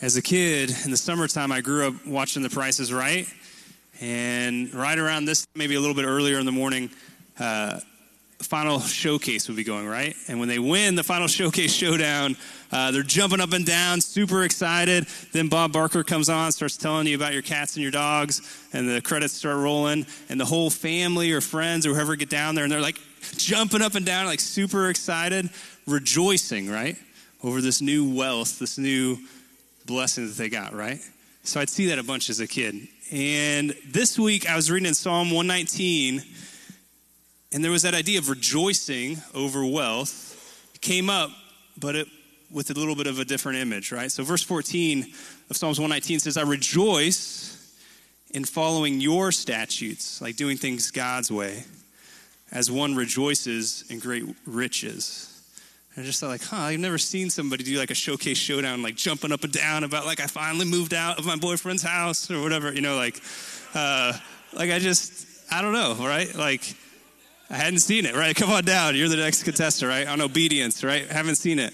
As a kid, in the summertime, I grew up watching The Price is Right. And right around this, maybe a little bit earlier in the morning, final showcase would be going, right? And when they win the final showcase showdown, they're jumping up and down, super excited. Then Bob Barker comes on, starts telling you about your cats and your dogs, and the credits start rolling, and the whole family or friends or whoever get down there, and they're like jumping up and down, like super excited, rejoicing, right? Over this new wealth, this new blessing that they got, right? So I'd see that a bunch as a kid. And this week I was reading in Psalm 119, and there was that idea of rejoicing over wealth. It came up, but with a little bit of a different image, right? So verse 14 of Psalms 119 says, I rejoice in following your statutes, like doing things God's way, as one rejoices in great riches. And I just thought like, I've never seen somebody do like a showcase showdown, like jumping up and down about like I finally moved out of my boyfriend's house or whatever, I don't know, right? Like I hadn't seen it, right? Come on down, you're the next contestant, right? On obedience, right? Haven't seen it.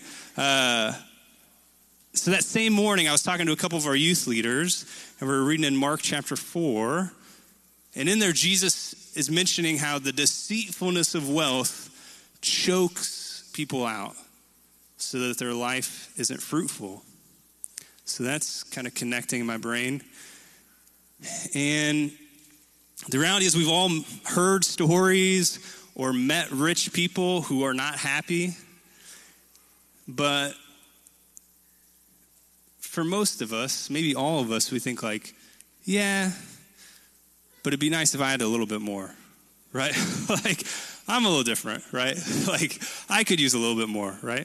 So that same morning, I was talking to a couple of our youth leaders, and we were reading in Mark chapter 4, and in there Jesus is mentioning how the deceitfulness of wealth chokes people out so that their life isn't fruitful. So that's kind of connecting in my brain. And the reality is we've all heard stories or met rich people who are not happy. But for most of us, maybe all of us, we think like, yeah, but it'd be nice if I had a little bit more, right? Like, I'm a little different, right? Like, I could use a little bit more, right?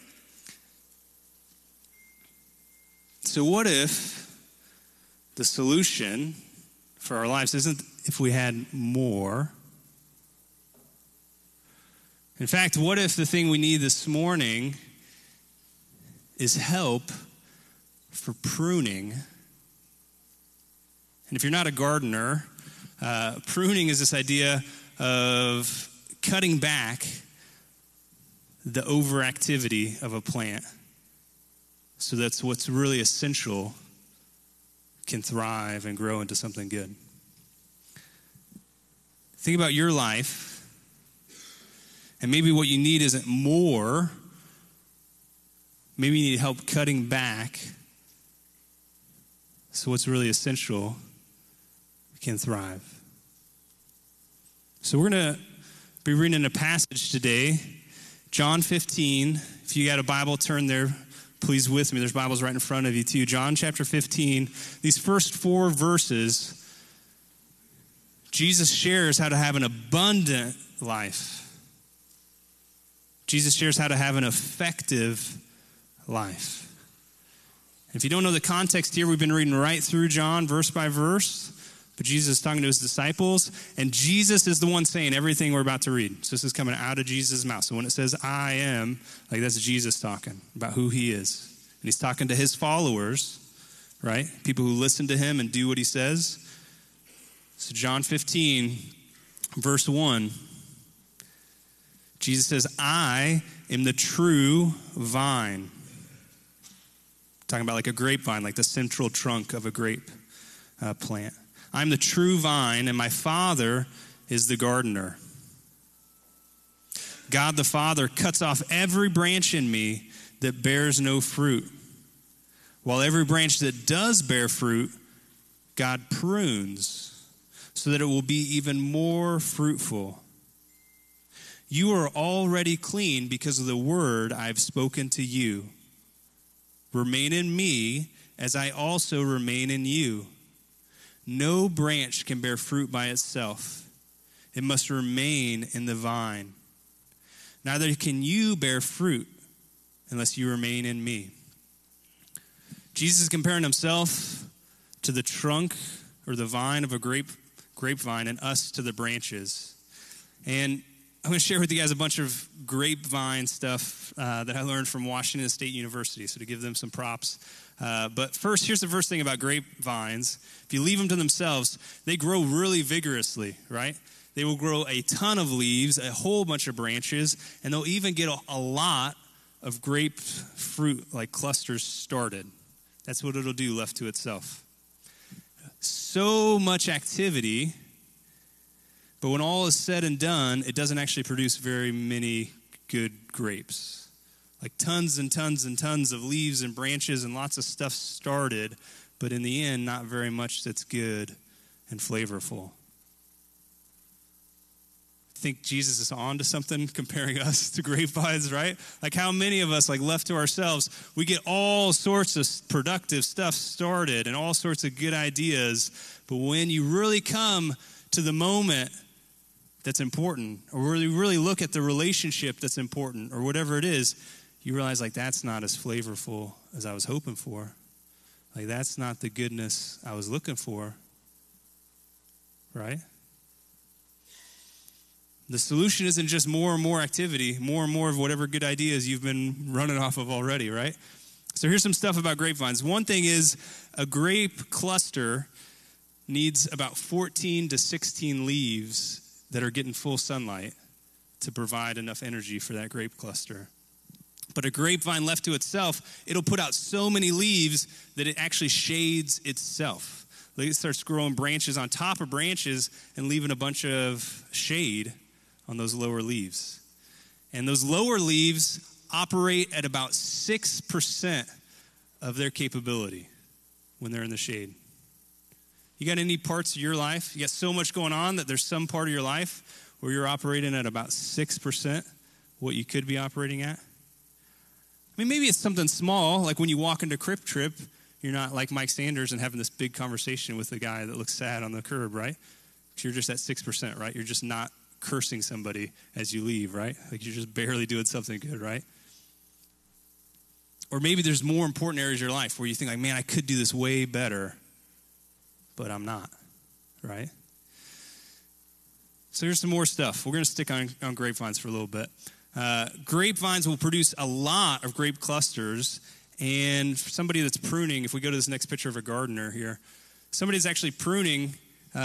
So what if the solution for our lives isn't if we had more? In fact, what if the thing we need this morning is help for pruning? And if you're not a gardener, pruning is this idea of cutting back the overactivity of a plant so that's what's really essential can thrive and grow into something good. Think about your life, and maybe what you need isn't more. Maybe you need help cutting back so what's really essential can thrive. So we're going to be reading a passage today, John 15. If you got a Bible, turn there, please, with me. There's Bibles right in front of you, too. John chapter 15. These first 4 verses, Jesus shares how to have an abundant life. Jesus shares how to have an effective life. If you don't know the context here, we've been reading right through John, verse by verse. But Jesus is talking to his disciples, and Jesus is the one saying everything we're about to read. So this is coming out of Jesus' mouth. So when it says, I am, like that's Jesus talking about who he is. And he's talking to his followers, right? People who listen to him and do what he says. So John 15, verse 1, Jesus says, I am the true vine. Talking about like a grapevine, like the central trunk of a grape plant. I'm the true vine, and my Father is the gardener. God the Father cuts off every branch in me that bears no fruit, while every branch that does bear fruit, God prunes so that it will be even more fruitful. You are already clean because of the word I've spoken to you. Remain in me as I also remain in you. No branch can bear fruit by itself. It must remain in the vine. Neither can you bear fruit unless you remain in me. Jesus is comparing himself to the trunk or the vine of a grapevine and us to the branches. And I'm going to share with you guys a bunch of grapevine stuff that I learned from Washington State University, so to give them some props. But first, here's the first thing about grapevines. If you leave them to themselves, they grow really vigorously, right? They will grow a ton of leaves, a whole bunch of branches, and they'll even get a lot of grapefruit, like clusters, started. That's what it'll do left to itself. So much activity, but when all is said and done, it doesn't actually produce very many good grapes. Like tons and tons and tons of leaves and branches and lots of stuff started, but in the end, not very much that's good and flavorful. I think Jesus is on to something comparing us to grapevines, right? Like how many of us, like left to ourselves, we get all sorts of productive stuff started and all sorts of good ideas, but when you really come to the moment that's important, or really, really look at the relationship that's important, or whatever it is, you realize like that's not as flavorful as I was hoping for. Like that's not the goodness I was looking for, right? The solution isn't just more and more activity, more and more of whatever good ideas you've been running off of already, right? So here's some stuff about grapevines. One thing is a grape cluster needs about 14 to 16 leaves that are getting full sunlight to provide enough energy for that grape cluster. But a grapevine left to itself, it'll put out so many leaves that it actually shades itself. Like it starts growing branches on top of branches and leaving a bunch of shade on those lower leaves. And those lower leaves operate at about 6% of their capability when they're in the shade. You got any parts of your life, you got so much going on that there's some part of your life where you're operating at about 6% what you could be operating at? I mean, maybe it's something small, like when you walk into Crip Trip, you're not like Mike Sanders and having this big conversation with the guy that looks sad on the curb, right? Because you're just at 6%, right? You're just not cursing somebody as you leave, right? Like you're just barely doing something good, right? Or maybe there's more important areas of your life where you think like, man, I could do this way better, but I'm not, right? So here's some more stuff. We're going to stick on grapevines for a little bit. Grapevines will produce a lot of grape clusters, and for somebody that's pruning, if we go to this next picture of a gardener here, somebody's actually pruning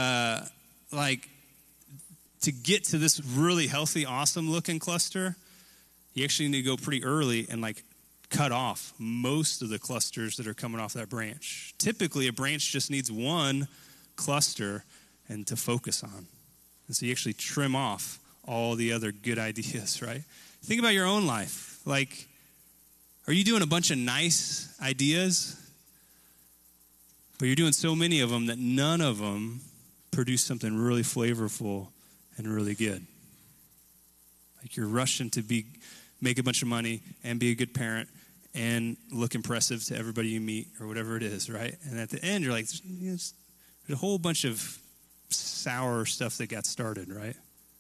to get to this really healthy, awesome-looking cluster, you actually need to go pretty early and cut off most of the clusters that are coming off that branch. Typically, a branch just needs one cluster and to focus on. And so you actually trim off all the other good ideas, right? Think about your own life. Like, are you doing a bunch of nice ideas, but you're doing so many of them that none of them produce something really flavorful and really good? Like you're rushing to make a bunch of money and be a good parent and look impressive to everybody you meet or whatever it is, right? And at the end, you're like, there's a whole bunch of sour stuff that got started, right?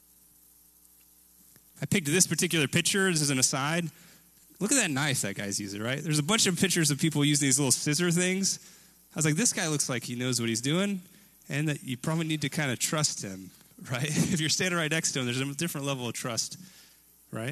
I picked this particular picture. This is an aside. Look at that knife that guy's using, right? There's a bunch of pictures of people using these little scissor things. I was like, this guy looks like he knows what he's doing and that you probably need to kind of trust him, right? If you're standing right next to him, there's a different level of trust, right?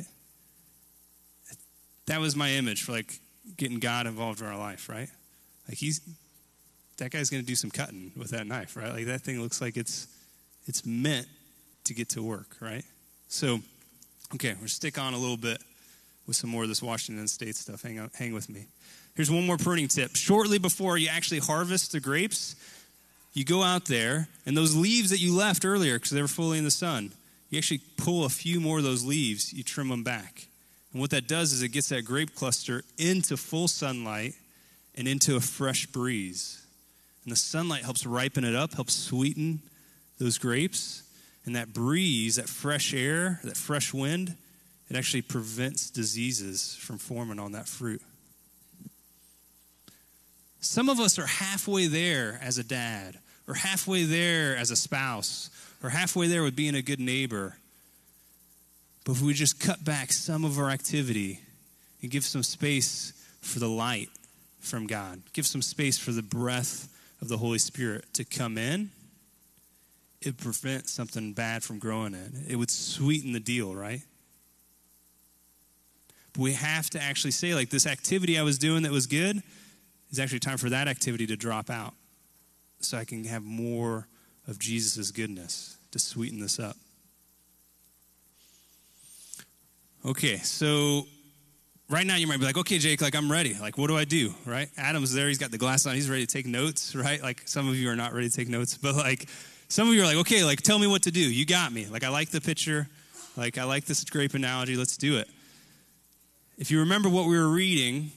That was my image for getting God involved in our life, right? Like that guy's going to do some cutting with that knife, right? Like that thing looks like it's meant to get to work, right? So, okay, we'll stick on a little bit with some more of this Washington State stuff. Hang with me. Here's one more pruning tip. Shortly before you actually harvest the grapes, you go out there, and those leaves that you left earlier because they were fully in the sun, you actually pull a few more of those leaves, you trim them back. And what that does is it gets that grape cluster into full sunlight and into a fresh breeze. And the sunlight helps ripen it up, helps sweeten those grapes. And that breeze, that fresh air, that fresh wind, it actually prevents diseases from forming on that fruit. Some of us are halfway there as a dad, or halfway there as a spouse, or halfway there with being a good neighbor. But if we just cut back some of our activity and give some space for the light from God, give some space for the breath of the Holy Spirit to come in, it would prevent something bad from growing in. It would sweeten the deal, right? But we have to actually say, this activity I was doing that was good, it's actually time for that activity to drop out so I can have more of Jesus' goodness to sweeten this up. Okay, so right now you might be like, okay, Jake, like I'm ready. Like, what do I do, right? Adam's there. He's got the glass on. He's ready to take notes, right? Like some of you are not ready to take notes, but like some of you are like, okay, like tell me what to do. You got me. Like I like the picture. Like I like this grape analogy. Let's do it. If you remember what we were reading,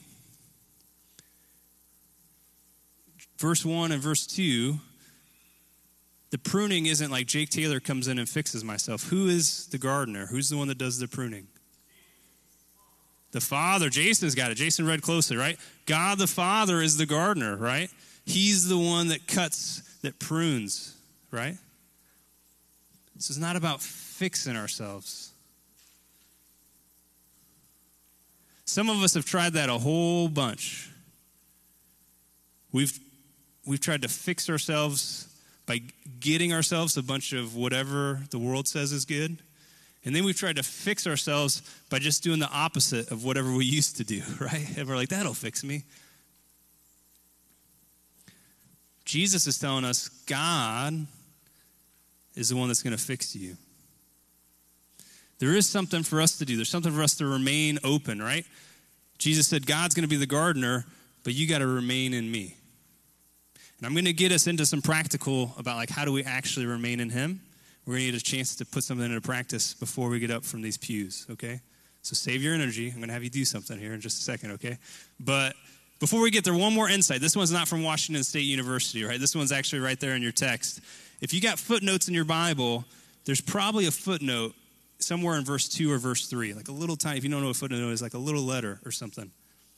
verse 1 and verse 2, the pruning isn't like Jake Taylor comes in and fixes myself. Who is the gardener? Who's the one that does the pruning? The Father. Jason's got it. Jason read closely, right? God the Father is the gardener, right? He's the one that cuts, that prunes, right? This is not about fixing ourselves. Some of us have tried that a whole bunch. We've tried to fix ourselves by getting ourselves a bunch of whatever the world says is good. And then we've tried to fix ourselves by just doing the opposite of whatever we used to do, right? And we're like, that'll fix me. Jesus is telling us God is the one that's going to fix you. There is something for us to do. There's something for us to remain open, right? Jesus said, God's going to be the gardener, but you got to remain in me. And I'm going to get us into some practical about like how do we actually remain in him. We're going to get a chance to put something into practice before we get up from these pews, okay? So save your energy. I'm going to have you do something here in just a second, okay? But before we get there, one more insight. This one's not from Washington State University, right? This one's actually right there in your text. If you got footnotes in your Bible, there's probably a footnote somewhere in verse 2 or verse 3, like a little tiny, if you don't know what a footnote is, like a little letter or something.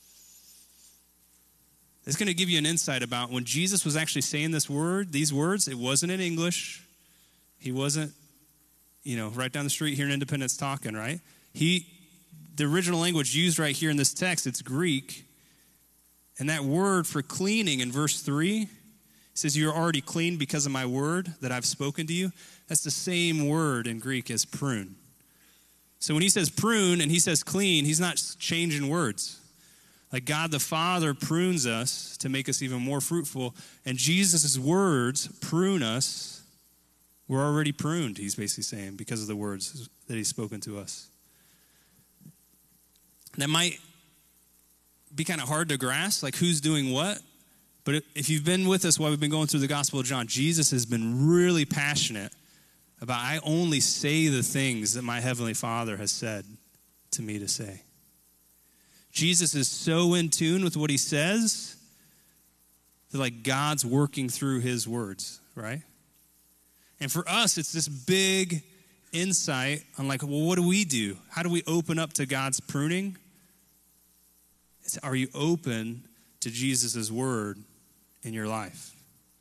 It's going to give you an insight about when Jesus was actually saying these words, it wasn't in English. He wasn't, right down the street here in Independence talking, right? The original language used right here in this text, it's Greek. And that word for cleaning in verse 3 says, you're already clean because of my word that I've spoken to you. That's the same word in Greek as prune. So when he says prune and he says clean, he's not changing words. Like God the Father prunes us to make us even more fruitful. And Jesus' words prune us. We're already pruned, he's basically saying, because of the words that he's spoken to us. That might be kind of hard to grasp, like who's doing what. But if you've been with us while we've been going through the Gospel of John, Jesus has been really passionate about, I only say the things that my Heavenly Father has said to me to say. Jesus is so in tune with what he says that like God's working through his words, right? And for us, it's this big insight on like, well, what do we do? How do we open up to God's pruning? Are you open to Jesus' word in your life?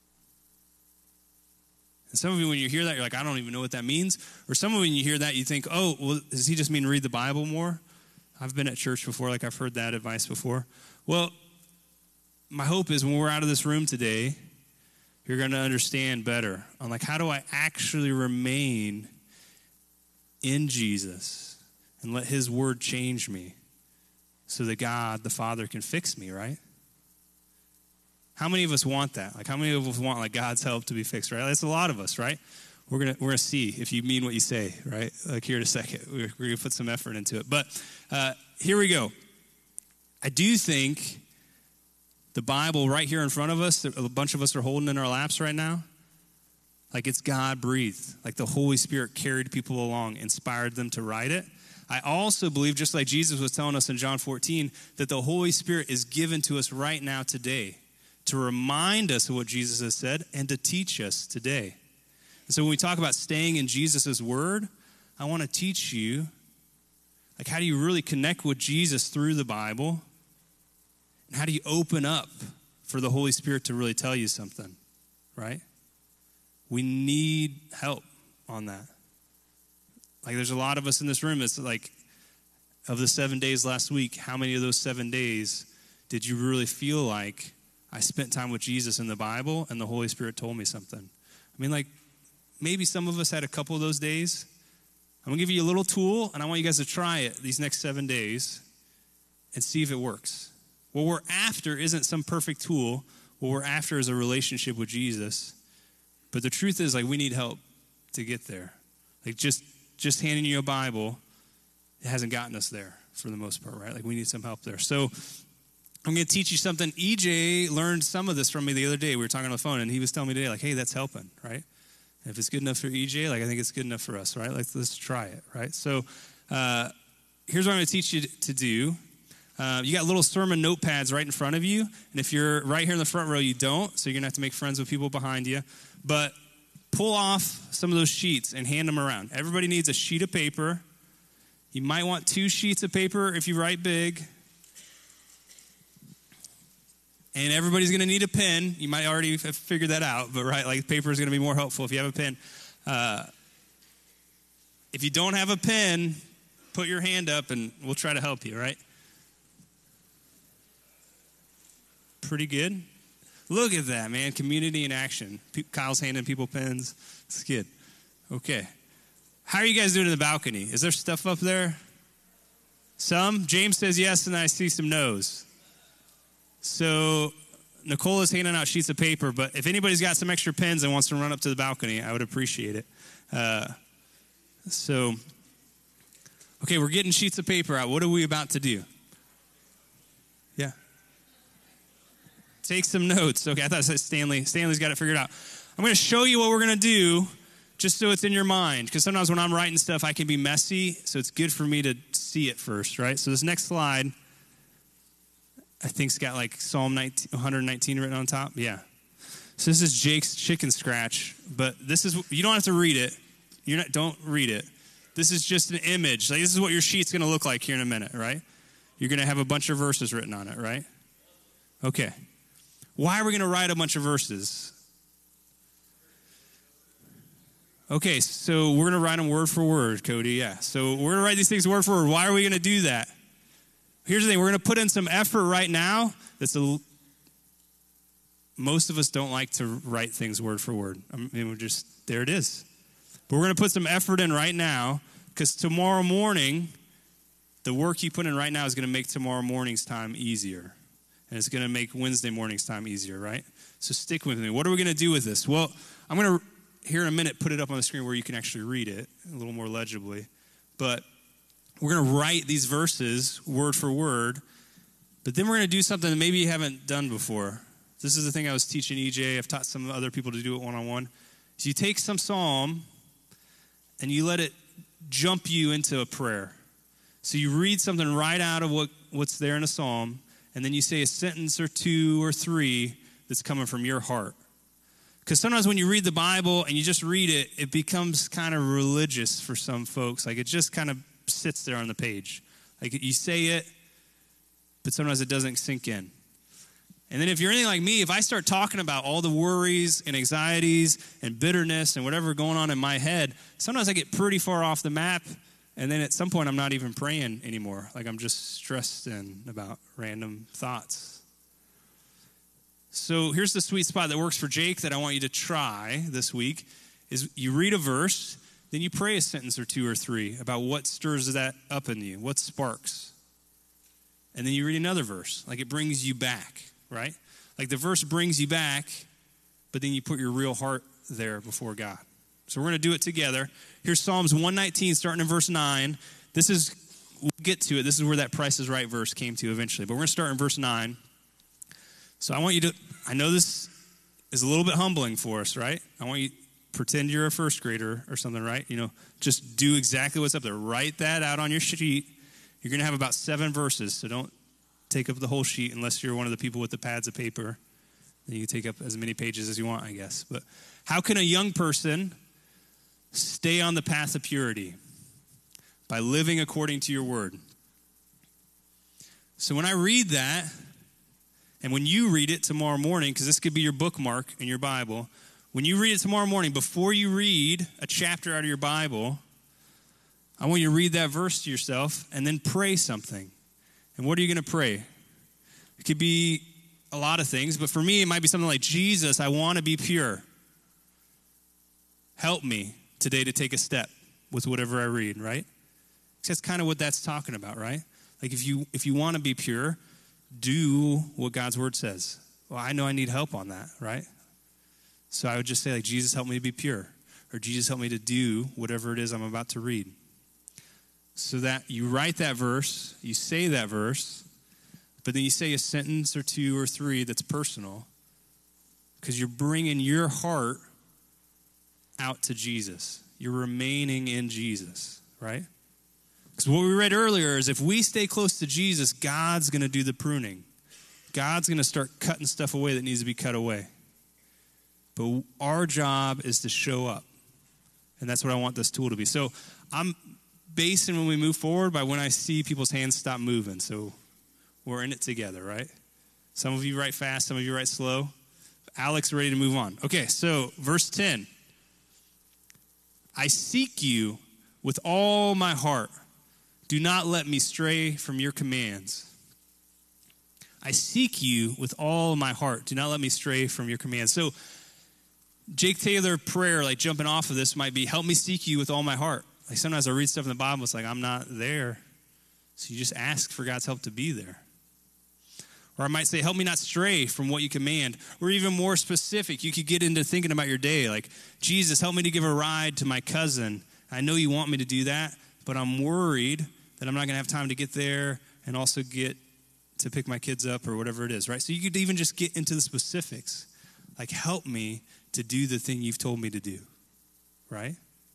And some of you, when you hear that, you're like, I don't even know what that means. Or some of you, when you hear that, you think, oh, well, does he just mean read the Bible more? I've been at church before, like I've heard that advice before. Well, my hope is when we're out of this room today, you're going to understand better on like, how do I actually remain in Jesus and let his word change me so that God, the Father, can fix me, right? How many of us want that? Like, how many of us want like God's help to be fixed, right? That's a lot of us, right? We're gonna see if you mean what you say, right? Like here in a second, we're gonna put some effort into it. But here we go. I do think the Bible right here in front of us, a bunch of us are holding in our laps right now, like it's God breathed, like the Holy Spirit carried people along, inspired them to write it. I also believe, just like Jesus was telling us in John 14, that the Holy Spirit is given to us right now today to remind us of what Jesus has said and to teach us today. And so when we talk about staying in Jesus' word, I want to teach you, like, how do you really connect with Jesus through the Bible? And how do you open up for the Holy Spirit to really tell you something, right? We need help on that. Like, there's a lot of us in this room, it's like, of the 7 days last week, how many of those 7 days did you really feel like I spent time with Jesus in the Bible and the Holy Spirit told me something? I mean, like, maybe some of us had a couple of those days. I'm going to give you a little tool, and I want you guys to try it these next 7 days and see if it works. What we're after isn't some perfect tool. What we're after is a relationship with Jesus. But the truth is, like, we need help to get there. Like, just handing you a Bible, it hasn't gotten us there for the most part, right? Like we need some help there. So I'm going to teach you something. EJ learned some of this from me the other day. We were talking on the phone, and he was telling me today, like, hey, that's helping, right? And if it's good enough for EJ, like I think it's good enough for us, right? Like let's try it, right? So here's what I'm going to teach you to do. You got little sermon notepads right in front of you. And if you're right here in the front row, you don't. So you're going to have to make friends with people behind you. But pull off some of those sheets and hand them around. Everybody needs a sheet of paper. You might want 2 sheets of paper if you write big. And everybody's going to need a pen. You might already have figured that out. But right, like paper is going to be more helpful if you have a pen. If you don't have a pen, put your hand up and we'll try to help you, right? Pretty good. Look at that, man. Community in action. Kyle's handing people pens. It's good. Okay. How are you guys doing in the balcony? Is there stuff up there? Some? James says yes, and I see some no's. So Nicole is handing out sheets of paper, but if anybody's got some extra pens and wants to run up to the balcony, I would appreciate it. Okay, we're getting sheets of paper out. What are we about to do? Yeah. Take some notes. Okay, I thought it said Stanley. Stanley's got it figured out. I'm going to show you what we're going to do just so it's in your mind. Because sometimes when I'm writing stuff, I can be messy. So it's good for me to see it first, right? So this next slide, I think it's got like Psalm 119 written on top. Yeah. So this is Jake's chicken scratch. But this is, you don't have to read it. Don't read it. This is just an image. Like this is what your sheet's going to look like here in a minute, right? You're going to have a bunch of verses written on it, right? Okay. Why are we going to write a bunch of verses? Okay, so we're going to write them word for word, Cody, yeah. So we're going to write these things word for word. Why are we going to do that? Here's the thing. We're going to put in some effort right now. Most of us don't like to write things word for word. I mean, there it is. But we're going to put some effort in right now because tomorrow morning, the work you put in right now is going to make tomorrow morning's time easier. And it's going to make Wednesday morning's time easier, right? So stick with me. What are we going to do with this? Well, I'm going to, here in a minute, put it up on the screen where you can actually read it a little more legibly. But we're going to write these verses word for word. But then we're going to do something that maybe you haven't done before. This is the thing I was teaching EJ. I've taught some other people to do it one-on-one. So you take some psalm and you let it jump you into a prayer. So you read something right out of what's there in a psalm, and then you say a sentence or 2 or 3 that's coming from your heart. Because sometimes when you read the Bible and you just read it, it becomes kind of religious for some folks. Like it just kind of sits there on the page. Like you say it, but sometimes it doesn't sink in. And then if you're anything like me, if I start talking about all the worries and anxieties and bitterness and whatever going on in my head, sometimes I get pretty far off the map. And then at some point, I'm not even praying anymore. Like I'm just stressed in about random thoughts. So here's the sweet spot that works for Jake that I want you to try this week is you read a verse, then you pray a sentence or 2 or 3 about what stirs that up in you, what sparks. And then you read another verse, like it brings you back, right? Like the verse brings you back, but then you put your real heart there before God. So we're going to do it together. Here's Psalms 119, starting in verse 9. We'll get to it. This is where that Price is Right verse came to eventually. But we're going to start in verse 9. So I know this is a little bit humbling for us, right? I want you to pretend you're a first grader or something, right? Just do exactly what's up there. Write that out on your sheet. You're going to have about 7 verses, so don't take up the whole sheet unless you're one of the people with the pads of paper. Then you can take up as many pages as you want, I guess. But how can a young person stay on the path of purity? By living according to your word. So when I read that, and when you read it tomorrow morning, because this could be your bookmark in your Bible, when you read it tomorrow morning, before you read a chapter out of your Bible, I want you to read that verse to yourself and then pray something. And what are you going to pray? It could be a lot of things, but for me, it might be something like, Jesus, I want to be pure. Help me today to take a step with whatever I read, right? Because that's kind of what that's talking about, right? Like if you want to be pure, do what God's word says. Well, I know I need help on that, right? So I would just say, like, Jesus, help me to be pure. Or Jesus, help me to do whatever it is I'm about to read. so that you write that verse, you say that verse, but then you say a sentence or two or three that's personal, because you're bringing your heart out to Jesus. You're remaining in Jesus, right? Because what we read earlier is if we stay close to Jesus, God's going to do the pruning. God's going to start cutting stuff away that needs to be cut away. But our job is to show up. And that's what I want this tool to be. So I'm basing when we move forward by when I see people's hands stop moving. So we're in it together, right? Some of you write fast, some of you write slow. Alex, ready to move on. Okay, so verse 10. I seek you with all my heart. Do not let me stray from your commands. I seek you with all my heart. Do not let me stray from your commands. So Jake Taylor prayer, like jumping off of this, might be, help me seek you with all my heart. Like sometimes I read stuff in the Bible, it's like, I'm not there. So you just ask for God's help to be there. Or I might say, help me not stray from what you command. Or even more specific, you could get into thinking about your day. Like, Jesus, help me to give a ride to my cousin. I know you want me to do that, but I'm worried that I'm not going to have time to get there and also get to pick my kids up or whatever it is, right? So you could even just get into the specifics. Like, help me to do the thing you've told me to do, right?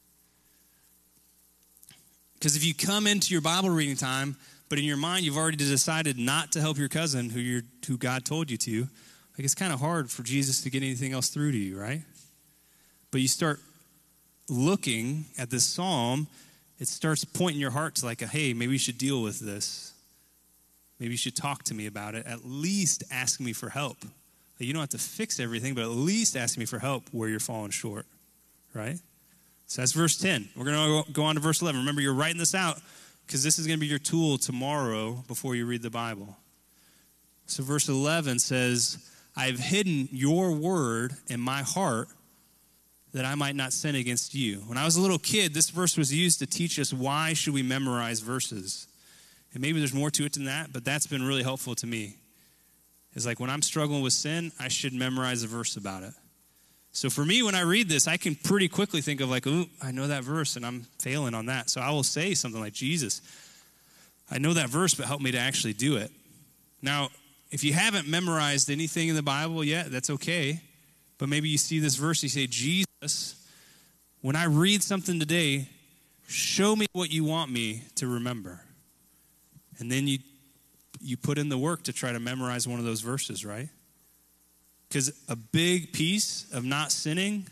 Because if you come into your Bible reading time, but in your mind you've already decided not to help your cousin who God told you to, like it's kind of hard for Jesus to get anything else through to you, right? But you start looking at this psalm, it starts pointing your heart to like, hey, maybe you should deal with this. Maybe you should talk to me about it. At least ask me for help. Like, you don't have to fix everything, but at least ask me for help where you're falling short, right? So that's verse 10. We're going to go on to verse 11. Remember, you're writing this out because this is going to be your tool tomorrow before you read the Bible. So verse 11 says, I've hidden your word in my heart that I might not sin against you. When I was a little kid, this verse was used to teach us why should we memorize verses. And maybe there's more to it than that, but that's been really helpful to me. It's like when I'm struggling with sin, I should memorize a verse about it. So for me, when I read this, I can pretty quickly think of like, ooh, I know that verse and I'm failing on that. So I will say something like, Jesus, I know that verse, but help me to actually do it. Now, if you haven't memorized anything in the Bible yet, that's okay. But maybe you see this verse, you say, Jesus, when I read something today, show me what you want me to remember. And then you put in the work to try to memorize one of those verses, right? Because a big piece of not sinning,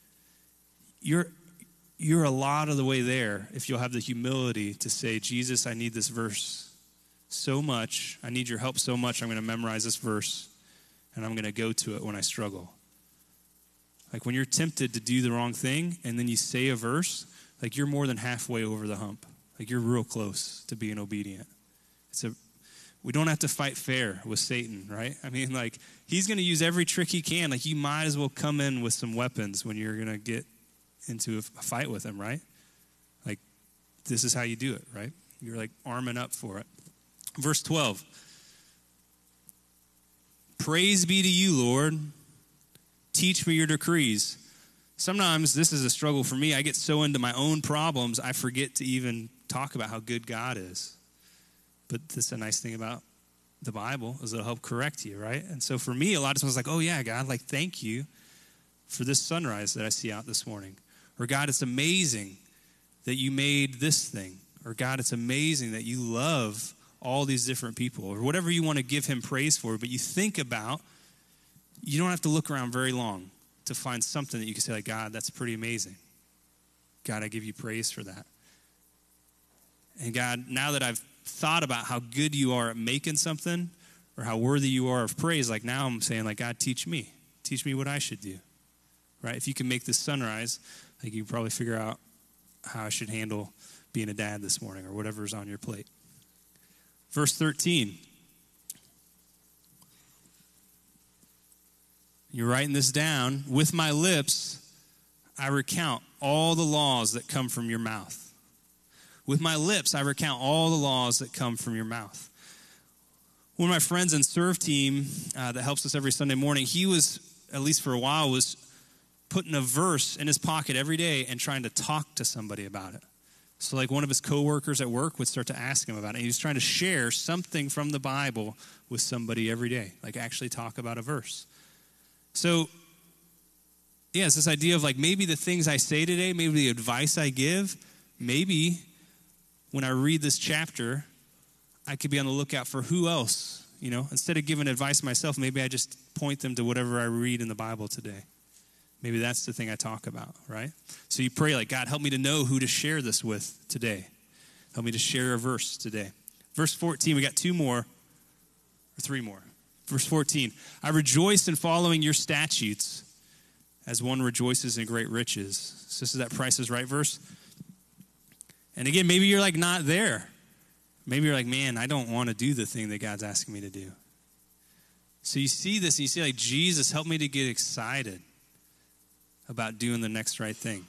you're a lot of the way there if you'll have the humility to say, Jesus, I need this verse so much. I need your help so much. I'm going to memorize this verse, and I'm going to go to it when I struggle. Like when you're tempted to do the wrong thing, and then you say a verse, like you're more than halfway over the hump. Like you're real close to being obedient. We don't have to fight fair with Satan, right? I mean, like, he's going to use every trick he can. Like, you might as well come in with some weapons when you're going to get into a fight with him, right? Like, this is how you do it, right? You're, like, arming up for it. Verse 12. Praise be to you, Lord. Teach me your decrees. Sometimes this is a struggle for me. I get so into my own problems, I forget to even talk about how good God is. But that's a nice thing about the Bible is it'll help correct you, right? And so for me, a lot of times like, oh yeah, God, like thank you for this sunrise that I see out this morning. Or God, it's amazing that you made this thing. Or God, it's amazing that you love all these different people. Or whatever you want to give him praise for. But you think about, you don't have to look around very long to find something that you can say like, God, that's pretty amazing. God, I give you praise for that. And God, now that I've thought about how good you are at making something or how worthy you are of praise, like now I'm saying like, God, teach me what I should do, right? If you can make this sunrise, like you can probably figure out how I should handle being a dad this morning or whatever's on your plate. Verse 13. You're writing this down. With my lips, I recount all the laws that come from your mouth. With my lips, I recount all the laws that come from your mouth. One of my friends in Serve Team that helps us every Sunday morning, he was, at least for a while, was putting a verse in his pocket every day and trying to talk to somebody about it. So like one of his coworkers at work would start to ask him about it. He was trying to share something from the Bible with somebody every day, like actually talk about a verse. So, yeah, it's this idea of like maybe the things I say today, maybe the advice I give, maybe when I read this chapter, I could be on the lookout for who else, instead of giving advice myself, maybe I just point them to whatever I read in the Bible today. Maybe that's the thing I talk about, right? So you pray like, God, help me to know who to share this with today. Help me to share a verse today. Verse 14, we got three more. Verse 14, I rejoice in following your statutes as one rejoices in great riches. So this is that Price is Right verse. And again, maybe you're like not there. Maybe you're like, man, I don't want to do the thing that God's asking me to do. So you see this and you see like, Jesus, help me to get excited about doing the next right thing.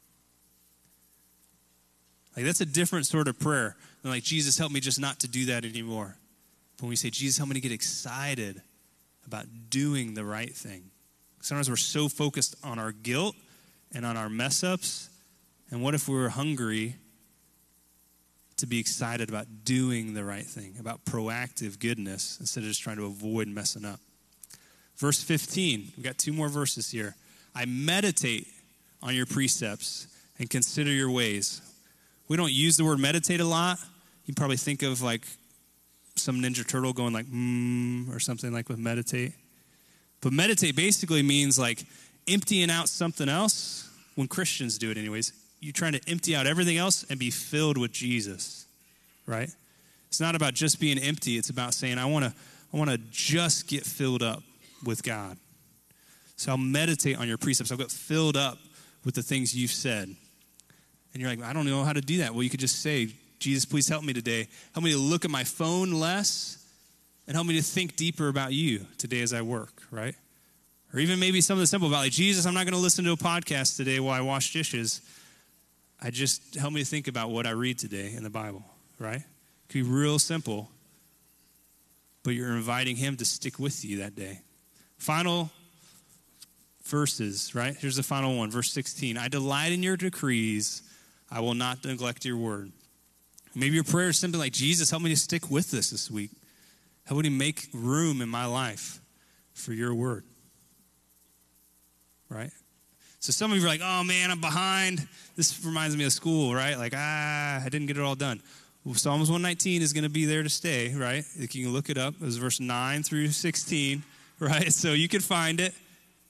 Like that's a different sort of prayer than like, Jesus, help me just not to do that anymore. But when we say, Jesus, help me to get excited about doing the right thing. Sometimes we're so focused on our guilt and on our mess ups. And what if we were hungry to be excited about doing the right thing, about proactive goodness instead of just trying to avoid messing up? Verse 15, we got two more verses here. I meditate on your precepts and consider your ways. We don't use the word meditate a lot. You probably think of like some Ninja Turtle going like, or something like with meditate. But meditate basically means like emptying out something else. When Christians do it anyways, you're trying to empty out everything else and be filled with Jesus, right? It's not about just being empty. It's about saying, I want to just get filled up with God. So I'll meditate on your precepts. I'll get filled up with the things you've said. And you're like, I don't know how to do that. Well, you could just say, Jesus, please help me today. Help me to look at my phone less and help me to think deeper about you today as I work, right? Or even maybe something simple about like, Jesus, I'm not going to listen to a podcast today while I wash dishes. Help me to think about what I read today in the Bible, right? It could be real simple, but you're inviting him to stick with you that day. Final verses, right? Here's the final one, verse 16. I delight in your decrees. I will not neglect your word. Maybe your prayer is simply like, Jesus, help me to stick with this week. Help me to make room in my life for your word, right? So some of you are like, oh man, I'm behind. This reminds me of school, right? Like, I didn't get it all done. Well, Psalms 119 is going to be there to stay, right? You can look it up. It was verse 9 through 16, right? So you can find it.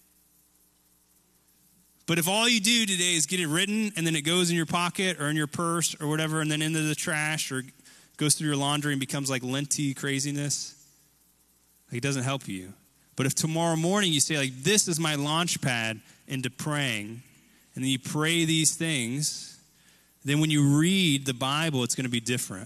But if all you do today is get it written and then it goes in your pocket or in your purse or whatever and then into the trash or goes through your laundry and becomes like linty craziness, like it doesn't help you. But if tomorrow morning you say like, this is my launch pad into praying, and then you pray these things, then when you read the Bible, it's going to be different.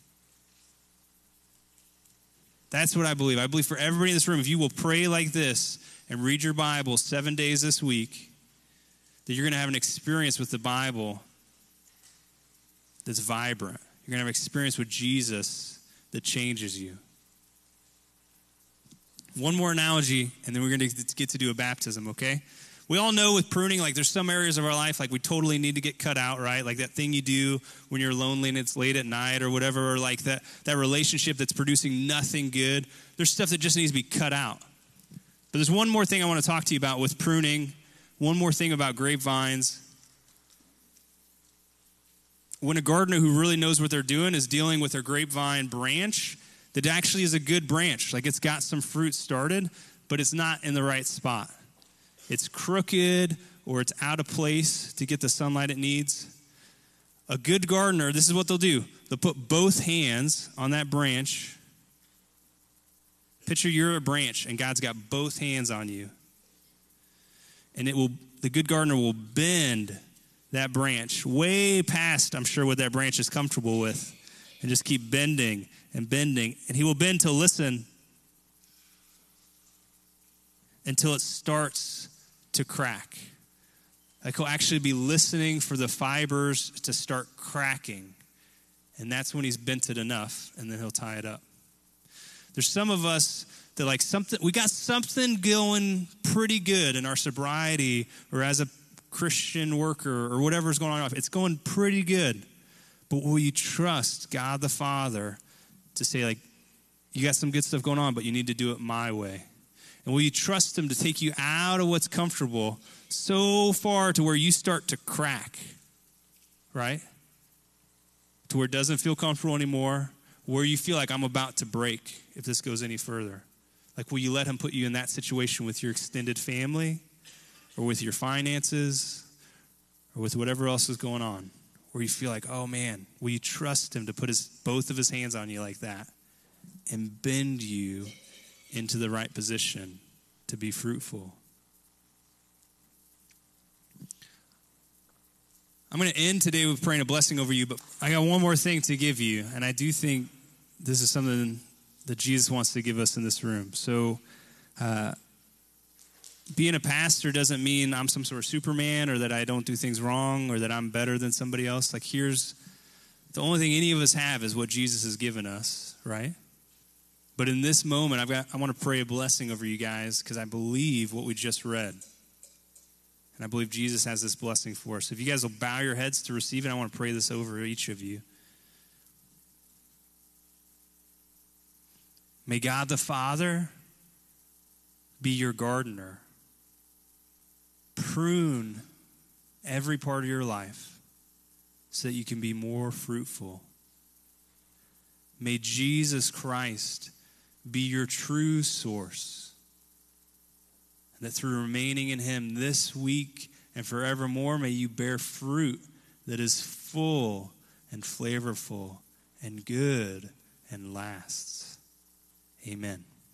That's what I believe. I believe for everybody in this room, if you will pray like this and read your Bible 7 days this week, that you're going to have an experience with the Bible that's vibrant. You're going to have an experience with Jesus that changes you. One more analogy, and then we're going to get to do a baptism, okay? We all know with pruning, like there's some areas of our life, like we totally need to get cut out, right? Like that thing you do when you're lonely and it's late at night or whatever, or like that relationship that's producing nothing good. There's stuff that just needs to be cut out. But there's one more thing I want to talk to you about with pruning. One more thing about grapevines. When a gardener who really knows what they're doing is dealing with a grapevine branch that actually is a good branch, like it's got some fruit started, but it's not in the right spot. It's crooked or it's out of place to get the sunlight it needs. A good gardener, this is what they'll do. They'll put both hands on that branch. Picture you're a branch and God's got both hands on you. And the good gardener will bend that branch way past, I'm sure, what that branch is comfortable with, and just keep bending and bending. And he will bend to listen until it starts to crack. Like he'll actually be listening for the fibers to start cracking. And that's when he's bent it enough, and then he'll tie it up. There's some of us that like we got something going pretty good in our sobriety or as a Christian worker or whatever's going on. It's going pretty good. But will you trust God the Father to say, like, you got some good stuff going on, but you need to do it my way? And will you trust him to take you out of what's comfortable so far to where you start to crack, right? To where it doesn't feel comfortable anymore, where you feel like I'm about to break if this goes any further. Like, will you let him put you in that situation with your extended family or with your finances or with whatever else is going on, where you feel like, oh man, will you trust him to put both of his hands on you like that and bend you into the right position to be fruitful? I'm going to end today with praying a blessing over you, but I got one more thing to give you, and I do think this is something that Jesus wants to give us in this room. So being a pastor doesn't mean I'm some sort of Superman or that I don't do things wrong or that I'm better than somebody else. Like, here's the only thing any of us have is what Jesus has given us, right? But in this moment, I want to pray a blessing over you guys because I believe what we just read. And I believe Jesus has this blessing for us. If you guys will bow your heads to receive it, I want to pray this over each of you. May God the Father be your gardener. Prune every part of your life so that you can be more fruitful. May Jesus Christ be your true source. And that through remaining in him this week and forevermore, may you bear fruit that is full and flavorful and good and lasts. Amen.